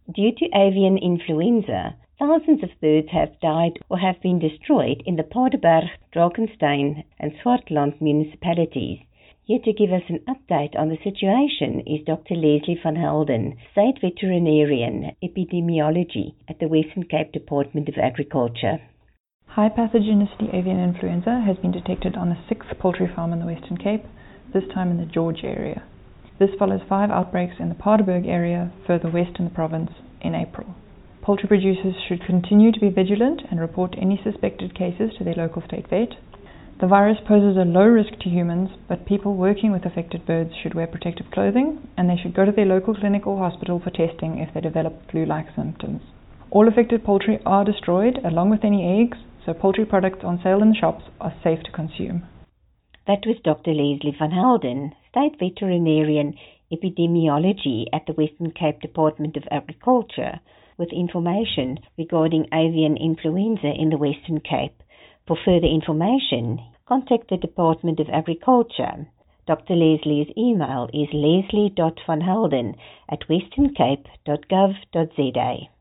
Due to avian influenza, thousands of birds have died or have been destroyed in the Paardeberg, Drakenstein and Swartland municipalities. Here to give us an update on the situation is Dr. Leslie van Helden, State Veterinarian Epidemiology at the Western Cape Department of Agriculture. High pathogenicity avian influenza has been detected on a 6th poultry farm in the Western Cape, this time in the George area. This follows 5 outbreaks in the Paardeberg area, further west in the province, in April. Poultry producers should continue to be vigilant and report any suspected cases to their local state vet. The virus poses a low risk to humans, but people working with affected birds should wear protective clothing, and they should go to their local clinic or hospital for testing if they develop flu-like symptoms. All affected poultry are destroyed, along with any eggs, so poultry products on sale in the shops are safe to consume. That was Dr. Leslie van Helden, State Veterinarian Epidemiology at the Western Cape Department of Agriculture, with information regarding avian influenza in the Western Cape. For further information, contact the Department of Agriculture. Dr. Leslie's email is leslie.vanhelden@westerncape.gov.za.